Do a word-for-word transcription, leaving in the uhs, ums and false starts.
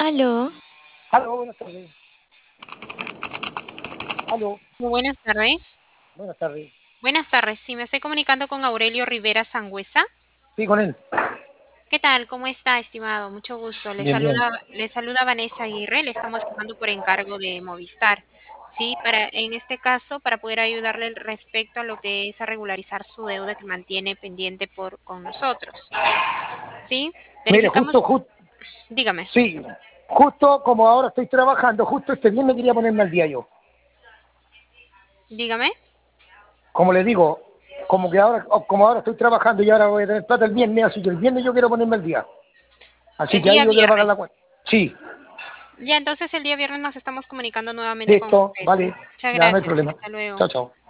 Aló, Aló, buenas tardes. Aló, Muy buenas tardes. buenas tardes. Buenas tardes, sí, me estoy comunicando con Aurelio Rivera Sangüesa. Sí, con él. ¿Qué tal? ¿Cómo está, estimado? Mucho gusto. Le Bien, bien. saluda, le saluda Vanessa Aguirre. Le estamos llamando por encargo de Movistar. Sí, para, en este caso, para poder ayudarle respecto a lo que es a regularizar su deuda que mantiene pendiente por con nosotros. ¿Sí? Mire, justo, Verificamos, justo, dígame, sí, justo como ahora estoy trabajando, justo este viernes quería ponerme al día yo. dígame. Como le digo, como que ahora, como ahora estoy trabajando y ahora voy a tener plata el viernes, así que el viernes yo quiero ponerme al día. Así El que ahí día yo quiero pagar la viernes. cuenta. Sí, Ya, entonces el día viernes nos estamos comunicando nuevamente con listo, usted. vale, Muchas ya no hay gracias. problema. Hasta luego. Chao, chao.